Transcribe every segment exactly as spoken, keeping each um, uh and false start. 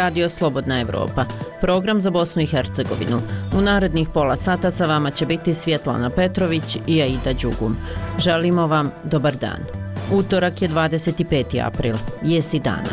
Radio Slobodna Evropa, program za Bosnu i Hercegovinu. U narednih pola sata sa vama će biti Svjetlana Petrović i Aida Đugum. Želimo vam dobar dan. Utorak je dvadeset peti april, vijesti dana.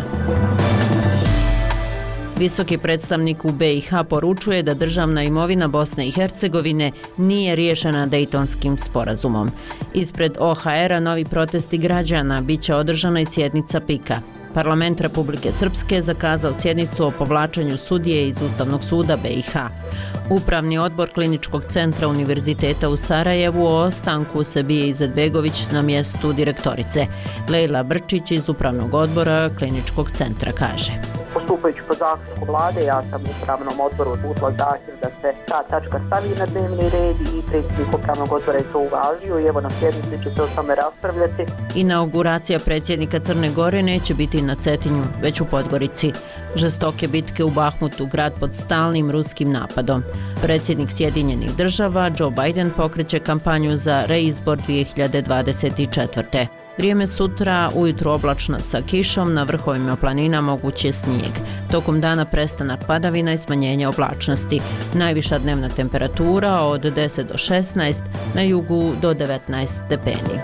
Visoki predstavnik u B i H poručuje da državna imovina Bosne i Hercegovine nije riješena Dejtonskim sporazumom. Ispred O H R-a novi protesti građana bit će održana i sjednica Pika. Parlament Republike Srpske zakazao sjednicu o povlačenju sudije iz Ustavnog suda B i H. Upravni odbor Kliničkog centra Univerziteta u Sarajevu o ostanku Sebije Izetbegović na mjestu direktorice. Lejla Brčić iz Upravnog odbora Kliničkog centra kaže: Postupajući po zaključku vlade, ja sam u upravnom odboru uputila zahtjev da se ta tačka stavi na dnevni red i predsjednik upravnog odbora je to uvažio i evo na sjednici će se o tome raspravljati. Inauguracija predsjednika Crne Gore neće biti na Cetinju, već u Podgorici. Žestoke bitke u Bahmutu, grad pod stalnim ruskim napadom. Predsjednik Sjedinjenih država Joe Biden pokreće kampanju za reizbor dvije hiljade dvadeset četvrte. Vrijeme sutra, ujutro oblačno sa kišom, na vrhovima planina moguć je snijeg. Tokom dana prestanak padavina i smanjenje oblačnosti. Najviša dnevna temperatura od deset do šesnaest, na jugu do devetnaest stepeni.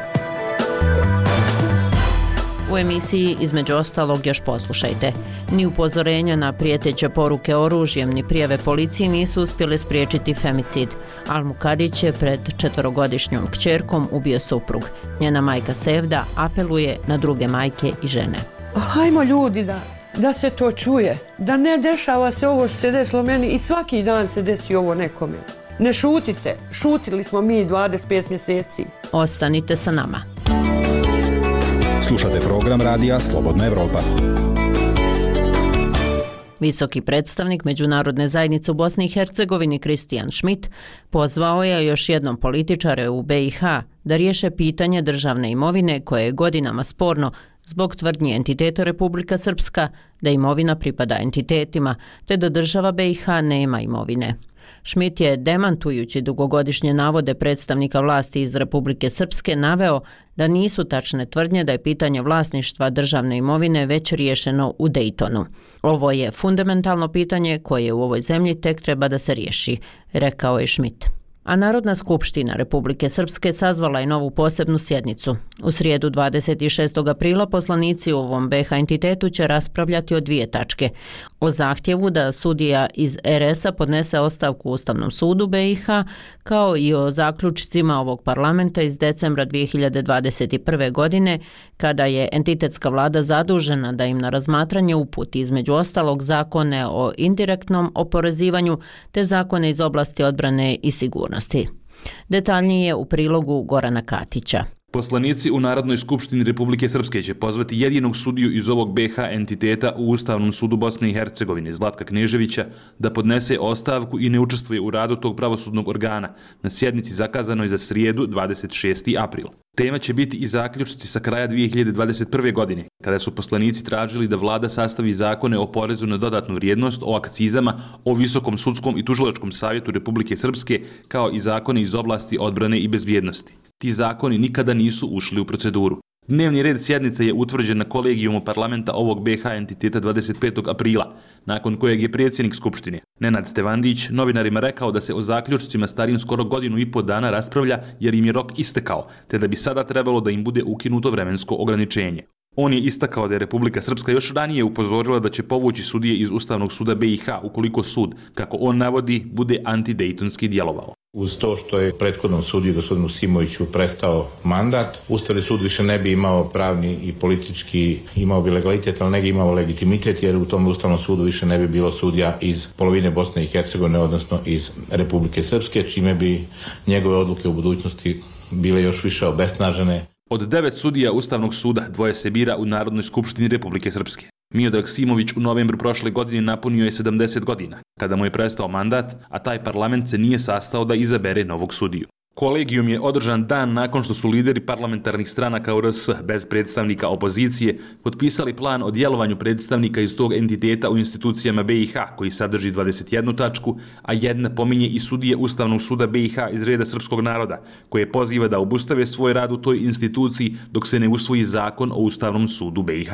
U emisiji između ostalog još poslušajte. Ni upozorenja na prijeteće poruke oružjem ni prijave policiji nisu uspjele spriječiti femicid. Al-Mukadić je pred četverogodišnjom kćerkom ubio suprug. Njena majka Sevda apeluje na druge majke i žene. Hajmo ljudi da, da se to čuje. Da ne dešava se ovo što se desilo meni i svaki dan se desi ovo nekome. Ne šutite. Šutili smo mi dvadeset pet mjeseci. Ostanite sa nama. Slušate program radija Slobodna Evropa. Visoki predstavnik Međunarodne zajednice u Bosni i Hercegovini Kristijan Schmidt pozvao je još jednom političare u B i H da riješe pitanje državne imovine koje je godinama sporno zbog tvrdnje entiteta Republika Srpska da imovina pripada entitetima te da država B i H nema imovine. Schmidt je, demantujući dugogodišnje navode predstavnika vlasti iz Republike Srpske, naveo da nisu tačne tvrdnje da je pitanje vlasništva državne imovine već riješeno u Dejtonu. Ovo je fundamentalno pitanje koje u ovoj zemlji tek treba da se riješi, rekao je Schmidt. A Narodna skupština Republike Srpske sazvala je novu posebnu sjednicu. U srijedu dvadeset šestog aprila poslanici u ovom B i H entitetu će raspravljati o dvije tačke. O zahtjevu da sudija iz R S-a podnese ostavku u Ustavnom sudu B i H, kao i o zaključcima ovog parlamenta iz decembra dvije hiljade dvadeset prve. godine, kada je entitetska vlada zadužena da im na razmatranje uputi između ostalog zakone o indirektnom oporezivanju te zakone iz oblasti odbrane i sigurnosti. Detaljnije u prilogu Gorana Katića. Poslanici u Narodnoj skupštini Republike Srpske će pozvati jedinog sudiju iz ovog B i H entiteta u Ustavnom sudu Bosne i Hercegovine, Zlatka Kneževića, da podnese ostavku i ne učestvuje u radu tog pravosudnog organa na sjednici zakazanoj za srijedu dvadeset šesti april. Tema će biti i zaključci sa kraja dvije hiljade dvadeset prve. godine, kada su poslanici tražili da vlada sastavi zakone o porezu na dodatnu vrijednost, o akcizama, o Visokom sudskom i tužilačkom savjetu Republike Srpske, kao i zakone iz oblasti odbrane i bezbjednosti. Ti zakoni nikada nisu ušli u proceduru. Dnevni red sjednice je utvrđen na kolegijumu parlamenta ovog B i H entiteta dvadeset petog aprila, nakon kojeg je predsjednik Skupštine, Nenad Stevandić, novinarima rekao da se o zaključcima starim skoro godinu i po dana raspravlja jer im je rok istekao, te da bi sada trebalo da im bude ukinuto vremensko ograničenje. On je istakao da je Republika Srpska još ranije upozorila da će povući sudije iz Ustavnog suda B i H ukoliko sud, kako on navodi, bude antidejtonski djelovao. Uz to što je prethodnom sudiji gospodinu Simoviću prestao mandat, Ustavni sud više ne bi imao pravni i politički, imao bi legalitet, ali ne bi imao legitimitet, jer u tom Ustavnom sudu više ne bi bilo sudija iz polovine Bosne i Hercegovine, odnosno iz Republike Srpske, čime bi njegove odluke u budućnosti bile još više obesnažene. Od devet sudija Ustavnog suda dvoje se bira u Narodnoj skupštini Republike Srpske. Miodrag Simović u novembru prošle godine napunio je sedamdeset godina, kada mu je prestao mandat, a taj parlament se nije sastao da izabere novog sudiju. Kolegijum je održan dan nakon što su lideri parlamentarnih stranaka u R S bez predstavnika opozicije potpisali plan o djelovanju predstavnika iz tog entiteta u institucijama B i H koji sadrži dvadeset jednu tačku, a jedna pominje i sudije Ustavnog suda B i H iz reda srpskog naroda, koje poziva da obustave svoj rad u toj instituciji dok se ne usvoji zakon o Ustavnom sudu B i H.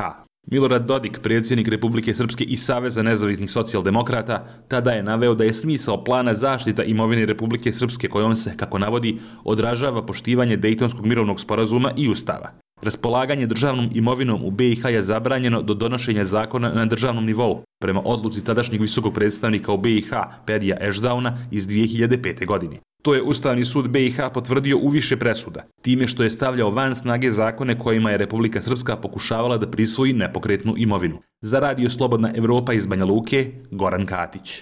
Milorad Dodik, predsjednik Republike Srpske i Saveza nezavisnih socijaldemokrata, tada je naveo da je smisao plana zaštita imovine Republike Srpske kojom se, kako navodi, odražava poštivanje Dejtonskog mirovnog sporazuma i Ustava. Raspolaganje državnom imovinom u be i ha je zabranjeno do donošenja zakona na državnom nivou, prema odluci tadašnjeg visokog predstavnika u be i ha, Pedija Ešdauna, iz dvije hiljade pete. godine. To je Ustavni sud be i ha potvrdio u više presuda, time što je stavljao van snage zakone kojima je Republika Srpska pokušavala da prisvoji nepokretnu imovinu. Za Radio Slobodna Evropa iz Banja Luke, Goran Katić.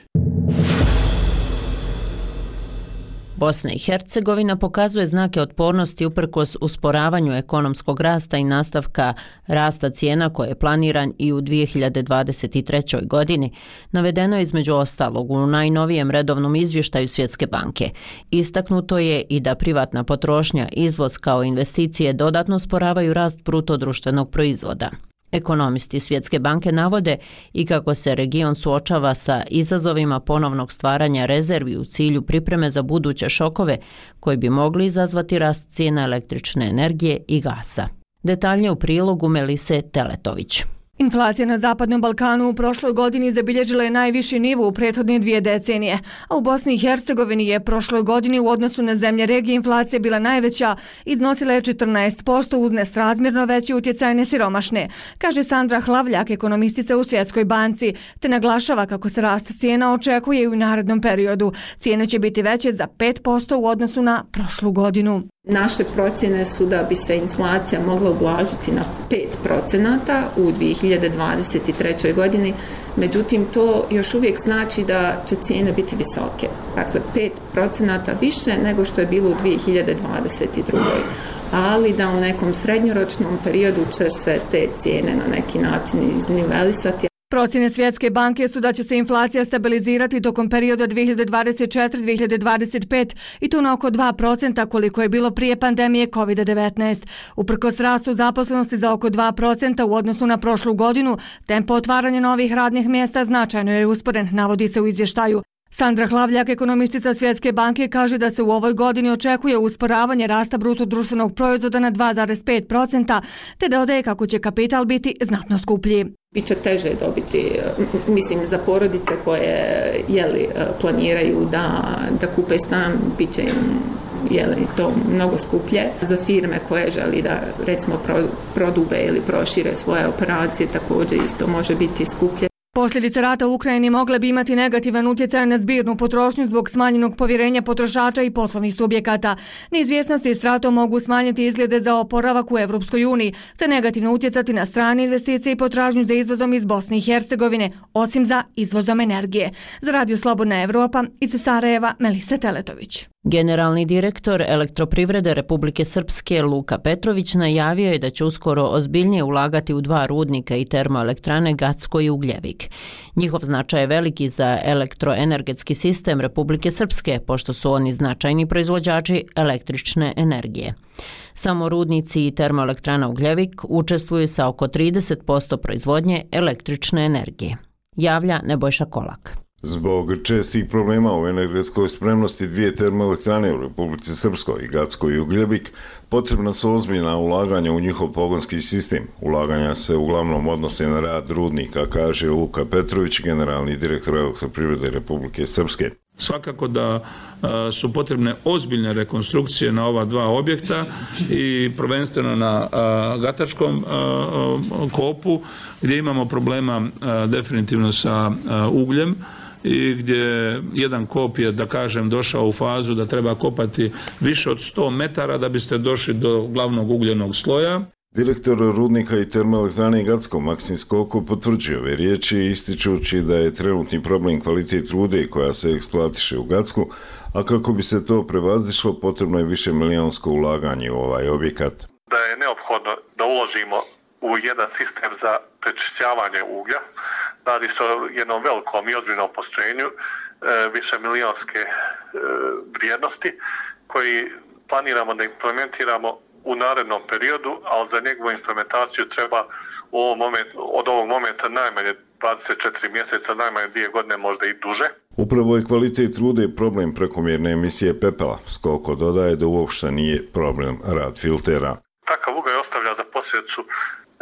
Bosna i Hercegovina pokazuje znake otpornosti uprkos usporavanju ekonomskog rasta i nastavka rasta cijena koje je planiran i u dvije hiljade dvadeset trećoj. godini, navedeno je između ostalog u najnovijem redovnom izvještaju Svjetske banke. Istaknuto je i da privatna potrošnja, izvoz kao investicije dodatno usporavaju rast bruto društvenog proizvoda. Ekonomisti Svjetske banke navode i kako se region suočava sa izazovima ponovnog stvaranja rezervi u cilju pripreme za buduće šokove koji bi mogli izazvati rast cijena električne energije i gasa. Detaljnije u prilogu Melise Teletović. Inflacija na Zapadnom Balkanu u prošloj godini zabilježila je najviši nivo u prethodne dvije decenije, a u Bosni i Hercegovini je prošloj godini u odnosu na zemlje regije inflacija bila najveća, iznosila je četrnaest posto uz nesrazmjerno veći utjecaj nesiromašne, kaže Sandra Hlavljak, ekonomistica u Svjetskoj banci, te naglašava kako se rast cijena očekuje i u narednom periodu. Cijene će biti veće za pet posto u odnosu na prošlu godinu. Naše procjene su da bi se inflacija mogla ublažiti na pet procenata u dvije hiljade dvadeset trećoj. godini, međutim to još uvijek znači da će cijene biti visoke. Dakle, pet procenata više nego što je bilo u dvije hiljade dvadeset drugoj. ali da u nekom srednjoročnom periodu će se te cijene na neki način iznivelisati. Procjene Svjetske banke su da će se inflacija stabilizirati tokom perioda dvije hiljade dvadeset četvrte do dvije hiljade dvadeset pete i to na oko dva procenta koliko je bilo prije pandemije kovid devetnaest. Uprkos rastu zaposlenosti za oko dva procenta u odnosu na prošlu godinu, tempo otvaranja novih radnih mjesta značajno je usporen, navodi se u izvještaju. Sandra Hlavljak, ekonomistica Svjetske banke, kaže da se u ovoj godini očekuje usporavanje rasta bruto društvenog proizvoda na dva zarez pet procenta, te dodaje kako će kapital biti znatno skuplji. Biće teže dobiti, mislim, za porodice koje jeli, planiraju da, da kupe stan, bit će im jeli, to mnogo skuplje. Za firme koje želi da recimo prodube ili prošire svoje operacije također isto može biti skuplje. Posljedice rata u Ukrajini mogle bi imati negativan utjecaj na zbirnu potrošnju zbog smanjenog povjerenja potrošača i poslovnih subjekata. Neizvjesnosti s ratom mogu smanjiti izglede za oporavak u Evropskoj uniji, te negativno utjecati na strane investicije i potražnju za izvozom iz Bosne i Hercegovine, osim za izvozom energije. Za Radio Slobodna Evropa iz Sarajeva, Melisa Teletović. Generalni direktor Elektroprivrede Republike Srpske Luka Petrović najavio je da će uskoro ozbiljnije ulagati u dva rudnika i termoelektrane Gacko i Ugljevik. Njihov značaj je veliki za elektroenergetski sistem Republike Srpske, pošto su oni značajni proizvođači električne energije. Samo rudnici i termoelektrana Ugljevik učestvuju sa oko trideset posto proizvodnje električne energije. Javlja Nebojša Kolak. Zbog čestih problema u energetskoj spremnosti dvije termoelektrane u Republici Srpskoj, Gacko i Ugljevik, potrebna su ozbiljna ulaganja u njihov pogonski sistem. Ulaganja se uglavnom odnose na rad rudnika, kaže Luka Petrović, generalni direktor Elektroprivrede Republike Srpske. Svakako da a, su potrebne ozbiljne rekonstrukcije na ova dva objekta i prvenstveno na a, Gatačkom a, a, kopu gdje imamo problema a, definitivno sa a, ugljem i gdje jedan kop je, da kažem, došao u fazu da treba kopati više od sto metara da biste došli do glavnog ugljenog sloja. Direktor rudnika i termoelektrane Gacko Maksim Skoko potvrđuje ove riječi, ističući da je trenutni problem kvalitet rude koja se eksploatiše u Gacku, a kako bi se to prevazišlo potrebno je više milijonsko ulaganje u ovaj objekat. Da je neophodno da uložimo u jedan sistem za prečišćavanje uglja. Radi se o jednom velikom i ozbiljnom postrojenju e, više milijonske e, vrijednosti koji planiramo da implementiramo u narednom periodu, ali za njegovu implementaciju treba u ovom momentu, od ovog momenta najmanje dvadeset četiri mjeseca, najmanje dvije godine, možda i duže. Upravo je kvalitet rude problem prekomjerne emisije pepela. Skoko dodaje da uopšte nije problem rad filtera. Takav ugalj ostavlja za posljedicu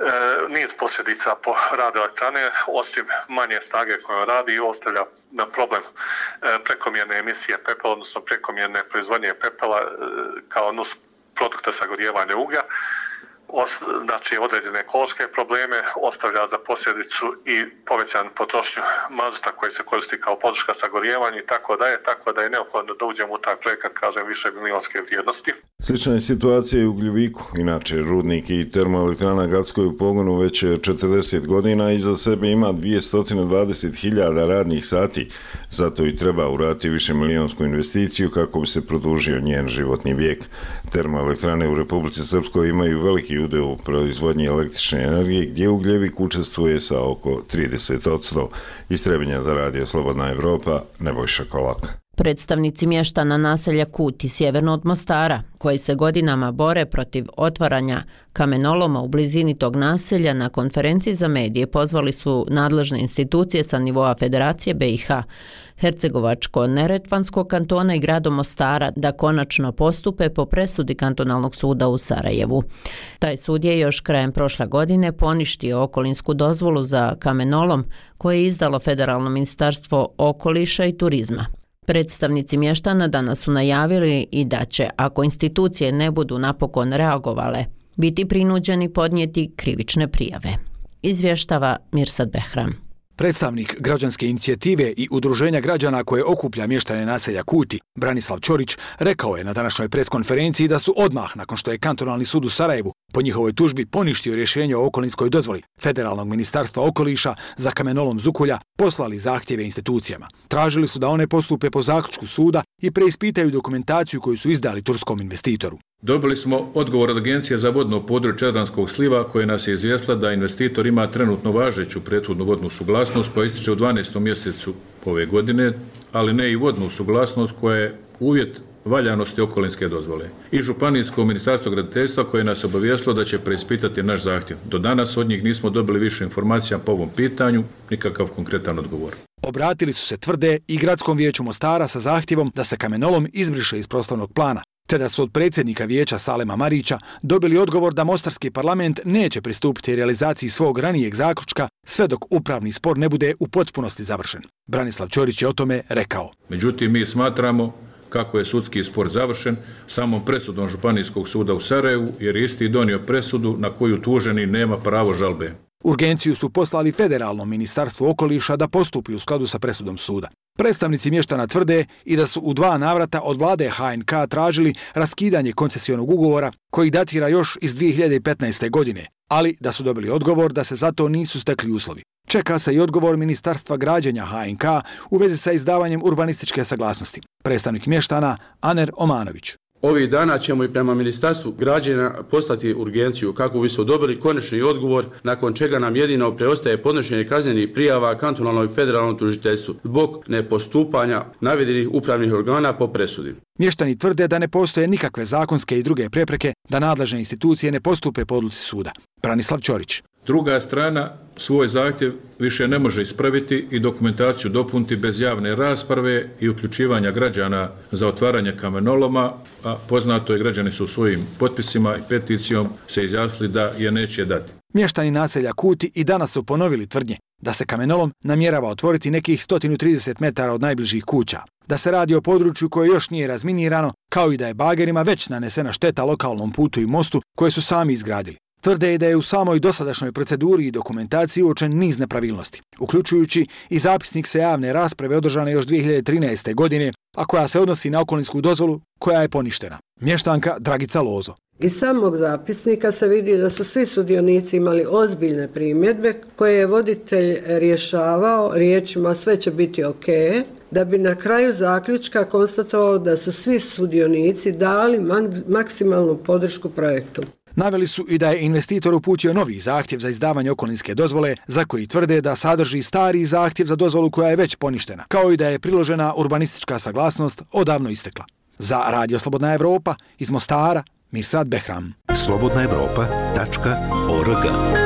niz posljedica po radu elektrane, osim manje snage koje radi, ostavlja na problem prekomjerne emisije pepela, odnosno prekomjerne proizvodnje pepela kao nus produkta sagorijevanja uglja. Znači određene ekološke probleme, ostavlja za posljedicu i povećan potrošnju mazuta koji se koristi kao podrška sagorijevanja i tako da je, tako da je neophodno da uđemo u taj projekat, kažem, više milijonske vrijednosti. Slična je situacija i u Ugljiviku. Inače, rudnik i termoelektrana Gacko je u pogonu već četrdeset godina i za sebe ima dvjesto dvadeset hiljada radnih sati. Zato i treba uraditi više milijonsku investiciju kako bi se produžio njen životni vijek. Termoelektrane u Republici Srpskoj imaju veliki udeo u proizvodnji električne energije, gdje Ugljevik učestvuje sa oko trideset posto. Iz Trebinja za Radio Slobodna Evropa, Nebojša Kolak. Predstavnici mještana naselja Kuti sjeverno od Mostara, koji se godinama bore protiv otvaranja kamenoloma u blizini tog naselja, na konferenciji za medije pozvali su nadležne institucije sa nivoa Federacije B i H, Hercegovačko-Neretvanskog kantona i grada Mostara da konačno postupe po presudi kantonalnog suda u Sarajevu. Taj sud je još krajem prošle godine poništio okolinsku dozvolu za kamenolom koje je izdalo Federalno ministarstvo okoliša i turizma. Predstavnici mještana danas su najavili i da će, ako institucije ne budu napokon reagovale, biti prinuđeni podnijeti krivične prijave. Izvještava Mirsad Behram. Predstavnik građanske inicijative i udruženja građana koje okuplja mještane naselja Kuti, Branislav Ćorić, rekao je na današnjoj preskonferenciji da su odmah nakon što je kantonalni sud u Sarajevu po njihovoj tužbi poništio rješenje o okolinskoj dozvoli Federalnog ministarstva okoliša za kamenolom Zukulja, poslali zahtjeve institucijama. Tražili su da one postupe po zaključku suda i preispitaju dokumentaciju koju su izdali turskom investitoru. Dobili smo odgovor od Agencije za vodno područje Jadranskog sliva koje nas je izvijestila da investitor ima trenutno važeću prethodnu vodnu suglasnost koja ističe u dvanaestom mjesecu ove godine, ali ne i vodnu suglasnost koja je uvjet valjanosti okolinske dozvole. I Županijsko ministarstvo graditeljstva koje nas obavijestilo da će preispitati naš zahtjev. Do danas od njih nismo dobili više informacija po ovom pitanju, nikakav konkretan odgovor. Obratili su se, tvrde, i Gradskom vijeću Mostara sa zahtjevom da se kamenolom izbriše iz prostornog plana, te da su od predsjednika vijeća Salema Marića dobili odgovor da Mostarski parlament neće pristupiti realizaciji svog ranijeg zaključka sve dok upravni spor ne bude u potpunosti završen. Branislav Ćorić je o tome rekao. Međutim, mi smatramo kako je sudski spor završen samom presudom Županijskog suda u Sarajevu, jer je isti donio presudu na koju tuženi nema pravo žalbe. Urgenciju su poslali Federalnom ministarstvu okoliša da postupi u skladu sa presudom suda. Predstavnici mještana tvrde i da su u dva navrata od vlade H N K tražili raskidanje koncesionog ugovora koji datira još iz dvije hiljade petnaeste. godine, ali da su dobili odgovor da se za to nisu stekli uslovi. Čeka se i odgovor Ministarstva građenja H N K u vezi sa izdavanjem urbanističke saglasnosti. Predstavnik mještana Aner Omanović. Ovih dana ćemo i prema Ministarstvu građenja poslati urgenciju kako bi se odobrili konačni odgovor, nakon čega nam jedino preostaje podnošenje kaznenih prijava kantonalnom i federalnom tužiteljstvu zbog nepostupanja navedenih upravnih organa po presudi. Mještani tvrde da ne postoje nikakve zakonske i druge prepreke da nadležne institucije ne postupe po odluci suda. Branislav Ćorić. Druga strana svoj zahtjev više ne može ispraviti i dokumentaciju dopuniti bez javne rasprave i uključivanja građana za otvaranje kamenoloma, a poznato je građani su svojim potpisima i peticijom se izjasnili da je neće dati. Mještani naselja Kuti i danas su ponovili tvrdnje da se kamenolom namjerava otvoriti nekih sto trideset metara od najbližih kuća, da se radi o području koje još nije razminirano, kao i da je bagerima već nanesena šteta lokalnom putu i mostu koje su sami izgradili. Tvrde i da je u samoj dosadašnjoj proceduri i dokumentaciji uočen niz nepravilnosti, uključujući i zapisnik sa javne rasprave održane još dvije hiljade trinaeste. godine, a koja se odnosi na okolinsku dozvolu koja je poništena. Mještanka Dragica Lozo. Iz samog zapisnika se vidi da su svi sudionici imali ozbiljne primjedbe koje je voditelj rješavao riječima sve će biti ok, da bi na kraju zaključka konstatovao da su svi sudionici dali maksimalnu podršku projektu. Naveli su i da je investitor uputio novi zahtjev za izdavanje okolinske dozvole, za koji tvrde da sadrži stari zahtjev za dozvolu koja je već poništena, kao i da je priložena urbanistička saglasnost odavno istekla. Za Radio Slobodna Evropa iz Mostara, Mirsad Behram. slobodna evropa tačka org.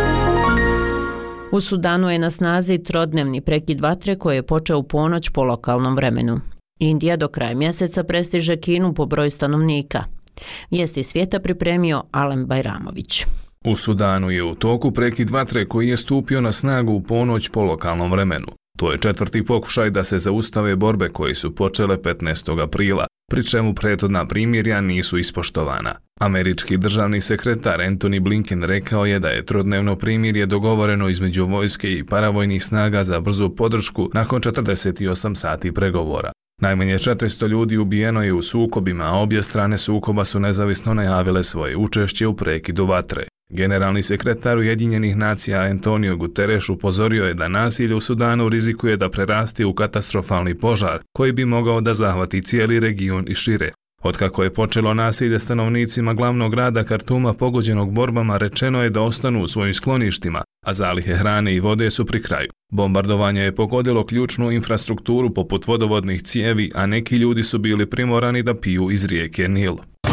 U Sudanu je na snazi trodnevni prekid vatre koji je počeo u ponoć po lokalnom vremenu. Indija do kraja mjeseca prestiže Kinu po broju stanovnika. Vijesti svijeta pripremio Alem Bajramović. U Sudanu je u toku prekid vatre koji je stupio na snagu u ponoć po lokalnom vremenu. To je četvrti pokušaj da se zaustave borbe koje su počele petnaestog aprila, pri čemu prethodna primirja nisu ispoštovana. Američki državni sekretar Antony Blinken rekao je da je trodnevno primirje dogovoreno između vojske i paravojnih snaga za brzu podršku nakon četrdeset osam sati pregovora. Najmanje četiristo ljudi ubijeno je u sukobima, a obje strane sukoba su nezavisno najavile svoje učešće u prekidu vatre. Generalni sekretar Ujedinjenih nacija Antonio Guterres upozorio je da nasilje u Sudanu rizikuje da prerasti u katastrofalni požar koji bi mogao da zahvati cijeli region i šire. Otkako je počelo nasilje stanovnicima glavnog grada Kartuma pogođenog borbama, rečeno je da ostanu u svojim skloništima, a zalihe hrane i vode su pri kraju. Bombardovanje je pogodilo ključnu infrastrukturu poput vodovodnih cijevi, a neki ljudi su bili primorani da piju iz rijeke Nil.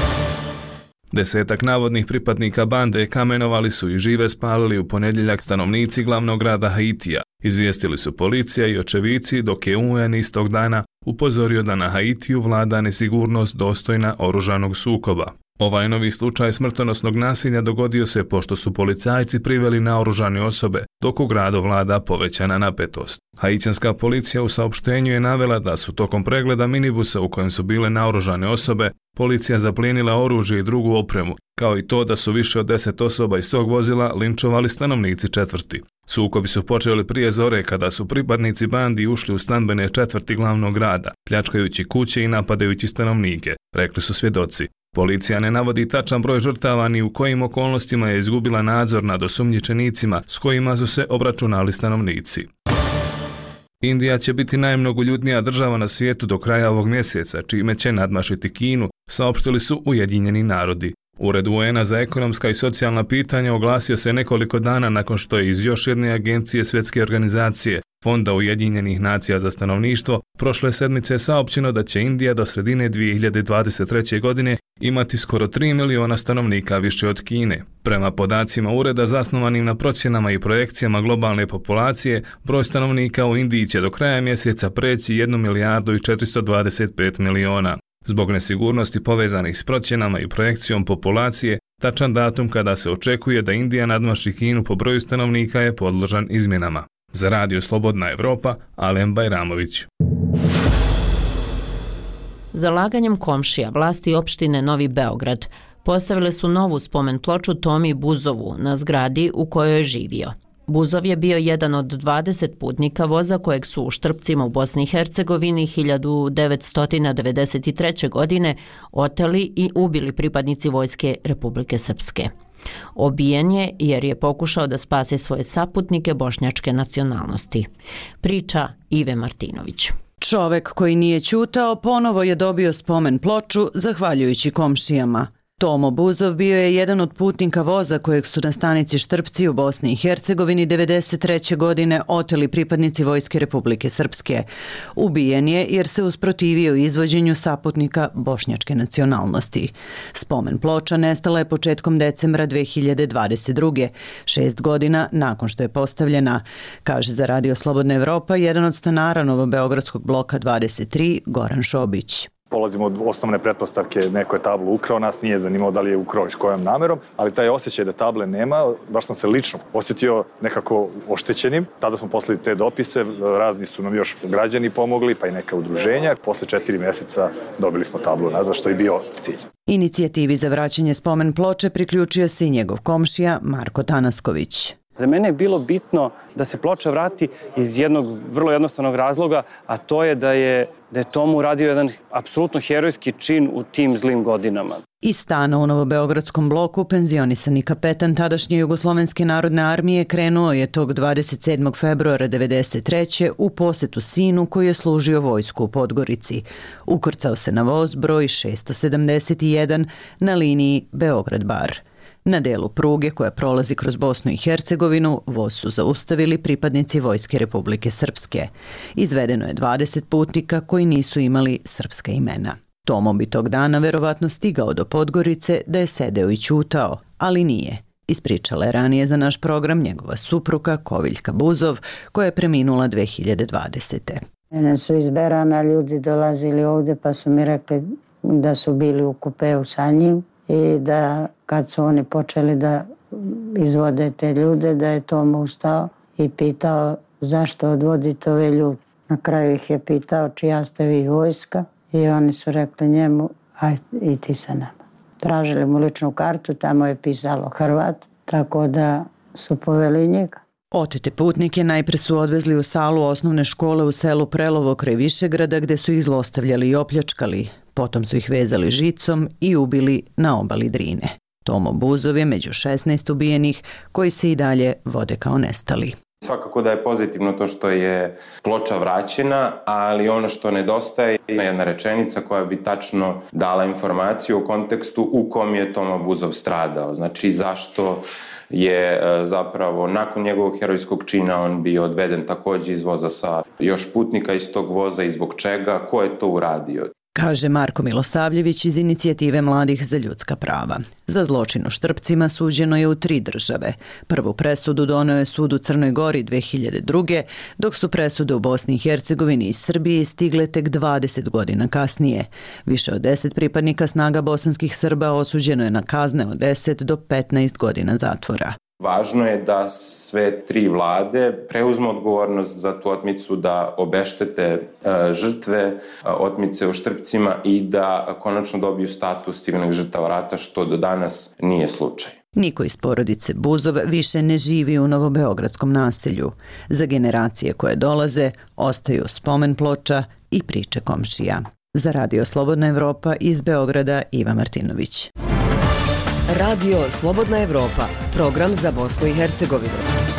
Desetak navodnih pripadnika bande kamenovali su i žive spalili u ponedjeljak stanovnici glavnog grada Haitija, izvijestili su policija i očevici, dok je U N istog dana upozorio da na Haitiju vlada nesigurnost dostojna oružanog sukoba. Ovaj novi slučaj smrtonosnog nasilja dogodio se pošto su policajci priveli naoružane osobe, dok u gradu vlada povećana napetost. Haitijanska policija u saopštenju je navela da su tokom pregleda minibusa u kojem su bile naoružane osobe, policija zaplijenila oružje i drugu opremu, kao i to da su više od deset osoba iz tog vozila linčovali stanovnici četvrti. Sukobi su počeli prije zore kada su pripadnici bandi ušli u stambene četvrti glavnog grada, pljačkajući kuće i napadajući stanovnike, rekli su svjedoci. Policija ne navodi tačan broj žrtava ni u kojim okolnostima je izgubila nadzor nad osumnjičenicima s kojima su se obračunali stanovnici. Indija će biti najmnogoljudnija država na svijetu do kraja ovog mjeseca, čime će nadmašiti Kinu, saopštili su Ujedinjeni narodi. Ured U N-a za ekonomska i socijalna pitanja oglasio se nekoliko dana nakon što je iz još jedne agencije svjetske organizacije, Fonda Ujedinjenih nacija za stanovništvo, prošle sedmice saopćeno da će Indija do sredine dvije hiljade dvadeset treće. godine imati skoro tri miliona stanovnika više od Kine. Prema podacima ureda zasnovanim na procjenama i projekcijama globalne populacije, broj stanovnika u Indiji će do kraja mjeseca preći jednu milijardu i četiristo dvadeset pet miliona. Zbog nesigurnosti povezanih s procjenama i projekcijom populacije, tačan datum kada se očekuje da Indija nadmaši Kinu po broju stanovnika je podložan izmjenama. Za Radio Slobodna Evropa, Alen Bajramović. Zalaganjem komšija vlasti opštine Novi Beograd postavile su novu spomen ploču Tomi Buzovu na zgradi u kojoj je živio. Buzov je bio jedan od dvadeset putnika voza kojeg su u Štrpcima u Bosni i Hercegovini hiljadu devetsto devedeset treće. godine oteli i ubili pripadnici vojske Republike Srpske. Obijen je jer je pokušao da spase svoje saputnike bošnjačke nacionalnosti. Priča Ive Martinović. Čovek koji nije ćutao ponovo je dobio spomen ploču zahvaljujući komšijama. Tomo Buzov bio je jedan od putnika voza kojeg su na stanici Štrpci u Bosni i Hercegovini devedeset treće. godine oteli pripadnici Vojske Republike Srpske. Ubijen je jer se usprotivio izvođenju saputnika bošnjačke nacionalnosti. Spomen ploča nestala je početkom decembra dve hiljade dvadeset druge. šest godina nakon što je postavljena, kaže za Radio Slobodna Evropa jedan od stanara Novobeogradskog bloka dvadeset tri, Goran Šobić. Polazimo od osnovne pretpostavke, neko je tablu ukrao, nas nije zanimalo da li je ukrao i s kojom namerom, ali taj osjećaj da table nema, baš sam se lično osjetio nekako oštećenim. Tada smo poslali te dopise, razni su nam još građani pomogli, pa i neka udruženja. Posle četiri mjeseca dobili smo tablu nazad, što je bio cilj. Inicijativi za vraćanje spomen ploče priključio se i njegov komšija Marko Tanasković. Za mene je bilo bitno da se ploča vrati iz jednog vrlo jednostavnog razloga, a to je da je, da je Tomu uradio jedan apsolutno herojski čin u tim zlim godinama. Iz stana u Novobeogradskom bloku penzionisani kapetan tadašnje Jugoslovenske narodne armije krenuo je tog dvadeset sedmog februara devedeset treće. u posetu sinu koji je služio vojsku u Podgorici. Ukrcao se na voz broj šesto sedamdeset jedan na liniji Beograd-Bar. Na delu pruge koja prolazi kroz Bosnu i Hercegovinu voz su zaustavili pripadnici Vojske Republike Srpske. Izvedeno je dvadeset putnika koji nisu imali srpska imena. Tomo bi tog dana verovatno stigao do Podgorice da je sedeo i ćutao, ali nije. Ispričala je ranije za naš program njegova supruga Koviljka Buzov, koja je preminula dve hiljade dvadesete. Mene su iz Berana ljudi dolazili ovdje pa su mi rekli da su bili u kupeu sa njim i da kad su oni počeli da izvode te ljude, da je Tomo ustao i pitao zašto odvodite ove ljude. Na kraju ih je pitao čija ste vi vojska i oni su rekli njemu aj i ti sa nama. Tražili mu ličnu kartu, tamo je pisalo Hrvat, tako da su poveli njega. Otete putnike najpre su odvezli u salu osnovne škole u selu Prelovo kraj Višegrada gde su ih zlostavljali i opljačkali. Potom su ih vezali žicom i ubili na obali Drine. Tomo Buzov je među šesnaest ubijenih koji se i dalje vode kao nestali. Svakako da je pozitivno to što je ploča vraćena, ali ono što nedostaje je jedna rečenica koja bi tačno dala informaciju o kontekstu u kom je Tomo Buzov stradao. Znači zašto je zapravo nakon njegovog herojskog čina on bio odveden također iz voza sa još putnika iz tog voza i zbog čega, ko je to uradio. Kaže Marko Milosavljević iz Inicijative mladih za ljudska prava. Za zločin u Štrpcima suđeno je u tri države. Prvu presudu doneo je sud u Crnoj Gori dve hiljade druge. dok su presude u Bosni i Hercegovini i Srbiji stigle tek dvadeset godina kasnije. Više od deset pripadnika snaga bosanskih Srba osuđeno je na kazne od deset do petnaest godina zatvora. Važno je da sve tri vlade preuzmu odgovornost za tu otmicu, da obeštete e, žrtve e, otmice u Štrpcima i da konačno dobiju status civilnih žrtava rata, što do danas nije slučaj. Niko iz porodice Buzov više ne živi u novobeogradskom naselju. Za generacije koje dolaze ostaju spomen ploča i priče komšija. Za Radio Slobodna Evropa iz Beograda Iva Martinović. Radio Slobodna Evropa, program za Bosnu i Hercegovinu.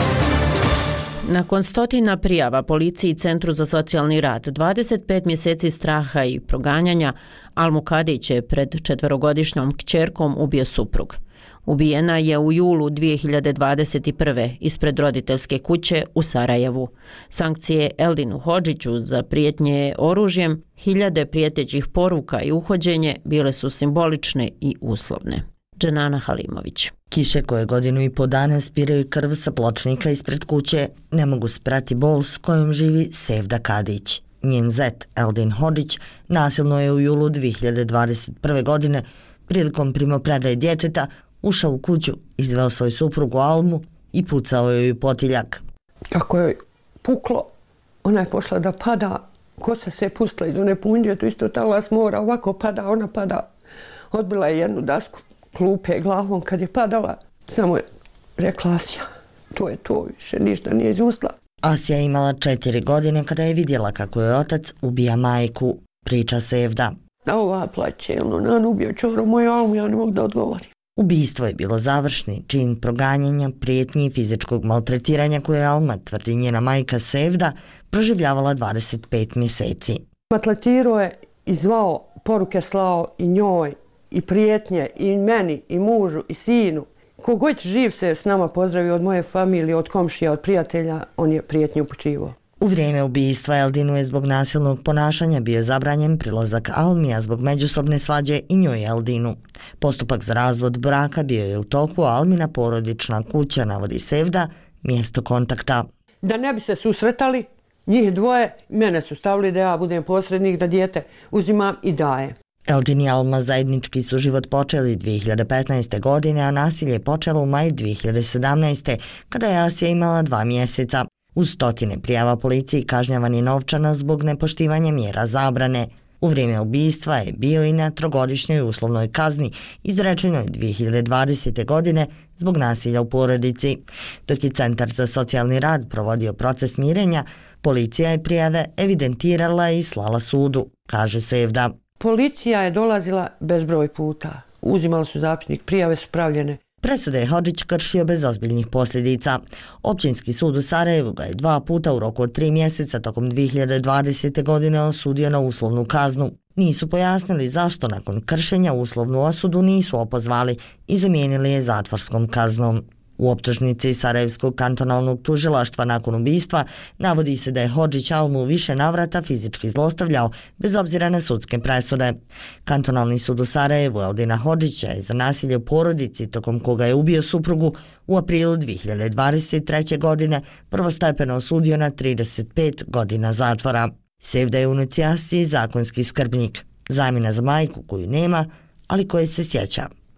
Nakon stotina prijava policiji i Centru za socijalni rad, dvadeset pet mjeseci straha i proganjanja, Almu Kadić je pred četverogodišnjom kćerkom ubio suprug. Ubijena je u julu dvije hiljade dvadeset prve. ispred roditeljske kuće u Sarajevu. Sankcije Eldinu Hodžiću za prijetnje oružjem, hiljade prijetećih poruka i uhođenje bile su simbolične i uslovne. Dženana Halimović. Kiše koje godinu i po dana spiraju krv sa pločnika ispred kuće ne mogu sprati bol s kojom živi Sevda Kadić. Njen zet Eldin Hodžić nasilno je u julu dvije hiljade dvadeset prve. godine prilikom primopredaje djeteta ušao u kuću, izveo svoju suprugu Almu i pucao joj u potiljak. Kako je puklo, ona je pošla da pada, kosa se pustila iz one punđe, to isto talas mora, ovako pada, ona pada. Odbila je jednu dasku klupe glavom kad je padala, samo je rekla Asija, to je to, više ništa nije izustila. Asija je imala četiri godine kada je vidjela kako je otac ubija majku, priča Sevda. A ova plaće, ono, on ubio čoro moju Almu, ja ne mogu da odgovorim. Ubistvo je bilo završni čin proganjanja, prijetnji i fizičkog maltretiranja koje je Alma, tvrdi njena majka Sevda, proživljavala dvadeset pet mjeseci. Maltretirao je i zvao, poruke slao i njoj, i prijetnje, i meni, i mužu, i sinu. Kogod živ se s nama pozdravio od moje familije, od komšija, od prijatelja, on je prijetnju upućivao. U vrijeme ubistva Eldinu je zbog nasilnog ponašanja bio zabranjen prilazak Almija zbog međusobne svađe i njoj Eldinu. Postupak za razvod braka bio je u toku, a Almina porodična kuća, navodi Sevda, mjesto kontakta. Da ne bi se susretali, njih dvoje, mene su stavili da ja budem posrednik, da dijete uzimam i daje. Eldin i Alma zajednički su život počeli dvije hiljade petnaeste. godine, a nasilje je počelo u maju dvije hiljade sedamnaeste. kada je Asija imala dva mjeseca. Uz stotine prijava policiji kažnjavan je novčano zbog nepoštivanja mjera zabrane. U vrijeme ubistva je bio i na trogodišnjoj uslovnoj kazni, izrečenoj dvije hiljade dvadesete. godine zbog nasilja u porodici. Dok je Centar za socijalni rad provodio proces mirenja, policija je prijave evidentirala i slala sudu, kaže Sevda. Policija je dolazila bezbroj puta. Uzimali su zapisnik, prijave su pravljene. Presude je Hodžić kršio bez ozbiljnih posljedica. Općinski sud u Sarajevu ga je dva puta u roku od tri mjeseca tokom dvije hiljade dvadesete. godine osudio na uslovnu kaznu. Nisu pojasnili zašto nakon kršenja uslovnu osudu nisu opozvali i zamijenili je zatvorskom kaznom. U optužnici Sarajevskog kantonalnog tužilaštva nakon ubistva navodi se da je Hodžić Almu više navrata fizički zlostavljao bez obzira na sudske presude. Kantonalni sud u Sarajevu Eldina Hodžića je za nasilje u porodici tokom koga je ubio suprugu u aprilu dvije hiljade dvadeset treće. godine prvostepeno osudio na trideset pet godina zatvora. Sevda je unuci Asije zakonski skrbnik, zamjena za majku koju nema, ali koje se sjeća.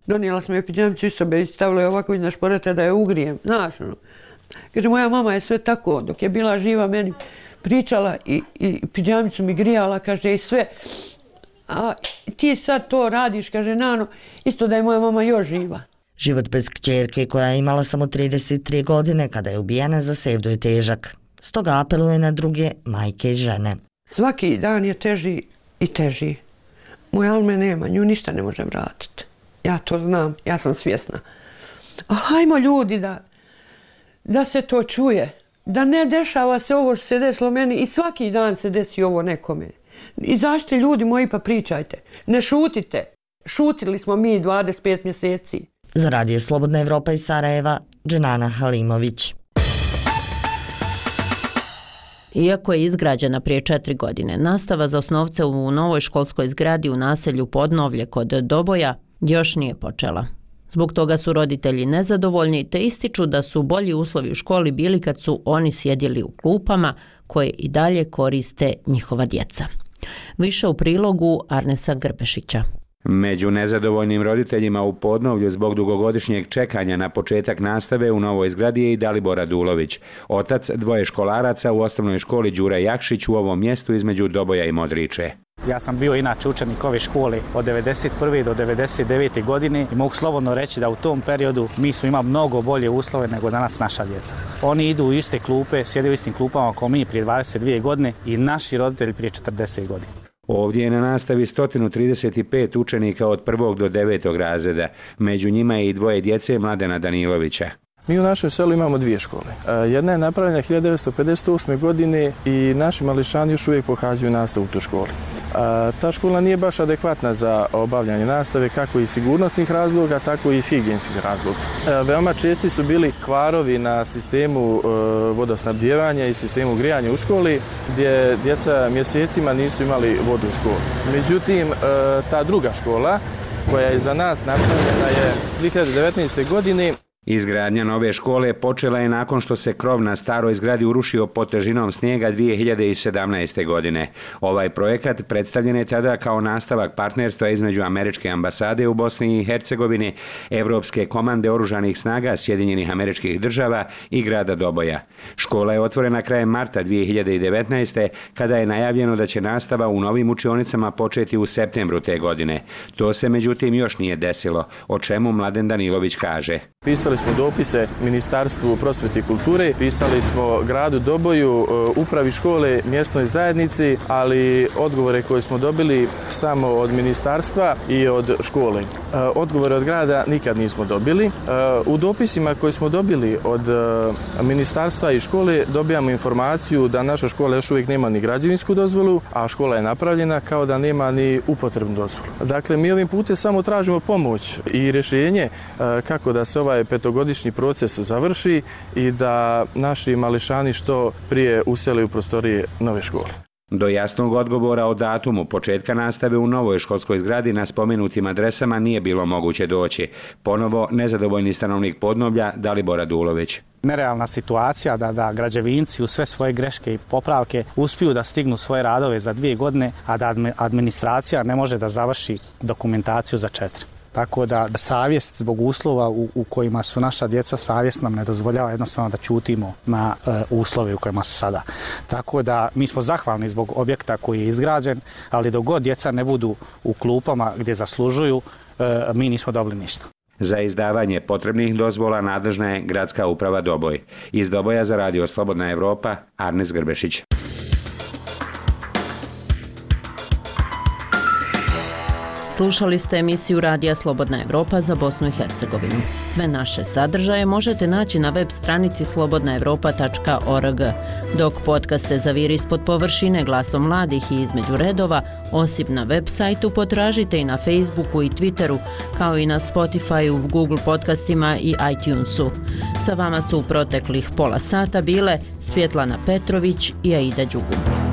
Donijela sam je pidžamicu iz sobe i stavila je ovako iznad šporeta da je ugrijem, znaš ono. Kaže, moja mama je sve tako, dok je bila živa meni pričala i, i pidžamicu mi grijala, kaže, i sve. A ti sad to radiš, kaže, Nano, isto da je moja mama još živa. Život bez kćerke koja je imala samo trideset tri godine kada je ubijena za Sevdu je težak. Stoga apeluje na druge majke i žene. Svaki dan je teži i teži. Moja Alme nema, nju ništa ne može vratiti. Ja to znam, ja sam svjesna. Ali hajmo ljudi da, da se to čuje. Da ne dešava se ovo što se desilo meni i svaki dan se desi ovo nekome. Izašite ljudi moji pa pričajte. Ne šutite. Šutili smo mi dvadeset pet mjeseci. Za Radio Slobodna Evropa iz Sarajeva, Dženana Halimović. Iako je izgrađena prije četiri godine, nastava za osnovce u novoj školskoj zgradi u naselju Podnovlje kod Doboja još nije počela. Zbog toga su roditelji nezadovoljni te ističu da su bolji uslovi u školi bili kad su oni sjedili u klupama koje i dalje koriste njihova djeca. Više u prilogu Arnesa Grbešića. Među nezadovoljnim roditeljima u Podnovlju zbog dugogodišnjeg čekanja na početak nastave u novoj zgradi je i Dalibor Radulović, otac dvoje školaraca u osnovnoj školi Đura Jakšić u ovom mjestu između Doboja i Modriče. Ja sam bio inače učenik ove škole od devedeset prve do devedeset devete godine i mogu slobodno reći da u tom periodu mi smo imali mnogo bolje uslove nego danas naša djeca. Oni idu u iste klupe, sjede u istim klupama kao mi prije dvadeset dvije godine i naši roditelji prije četrdeset godina. Ovdje je na nastavi sto trideset pet učenika od prvog do devetog razreda. Među njima je i dvoje djece Mladena Danilovića. Mi u našem selu imamo dvije škole. Jedna je napravljena hiljadu devetsto pedeset osme. godine i naši mališani još uvijek pohađaju nastavu u tu školi. Ta škola nije baš adekvatna za obavljanje nastave, kako iz sigurnosnih razloga, tako i iz higijenskih razloga. Veoma česti su bili kvarovi na sistemu vodosnabdijevanja i sistemu grijanja u školi, gdje djeca mjesecima nisu imali vodu u školi. Međutim, ta druga škola, koja je za nas napravljena je dvije hiljade devetnaeste. godine, Izgradnja nove škole počela je nakon što se krov na staroj zgradi urušio pod težinom snijega dvije hiljade sedamnaeste. godine. Ovaj projekat predstavljen je tada kao nastavak partnerstva između Američke ambasade u Bosni i Hercegovini, Evropske komande oružanih snaga Sjedinjenih Američkih Država i grada Doboja. Škola je otvorena krajem marta dvije hiljade devetnaeste. kada je najavljeno da će nastava u novim učionicama početi u septembru te godine. To se međutim još nije desilo, o čemu Mladen Danilović kaže. Pisali smo dopise Ministarstvu prosvjete i kulture, pisali smo gradu Doboju, upravi škole, mjesnoj zajednici, ali odgovore koje smo dobili samo od ministarstva i od škole. Odgovore od grada nikad nismo dobili. U dopisima koje smo dobili od ministarstva i škole dobijamo informaciju da naša škola još uvijek nema ni građevinsku dozvolu, a škola je napravljena kao da nema ni upotrebnu dozvolu. Dakle, mi ovim putem samo tražimo pomoć i rješenje kako da se ovaj petogodišnji proces završi i da naši mališani što prije usele u prostorije nove škole. Do jasnog odgovora o datumu početka nastave u novoj školskoj zgradi na spomenutim adresama nije bilo moguće doći. Ponovo nezadovoljni stanovnik Podnovlja Dalibor Radulović. Nerealna situacija da, da građevinci u sve svoje greške i popravke uspiju da stignu svoje radove za dvije godine, a da administracija ne može da završi dokumentaciju za četiri. Tako da savjest zbog uslova u, u kojima su naša djeca, savjest nam ne dozvoljava jednostavno da ćutimo na e, uslove u kojima su sada. Tako da mi smo zahvalni zbog objekta koji je izgrađen, ali dok god djeca ne budu u klupama gdje zaslužuju, e, mi nismo dobili ništa. Za izdavanje potrebnih dozvola nadležna je Gradska uprava Doboj. Iz Doboja za Radio Slobodna Evropa, Arnes Grbešić. Slušali ste emisiju Radija Slobodna Evropa za Bosnu i Hercegovinu. Sve naše sadržaje možete naći na web stranici slobodna evropa tačka org. Dok podcaste Zaviri ispod površine, Glasom mladih i Između redova, osim na web sajtu potražite i na Facebooku i Twitteru, kao i na Spotifyu, Google podcastima i iTunesu. Sa vama su u proteklih pola sata bile Svjetlana Petrović i Aida Đugum.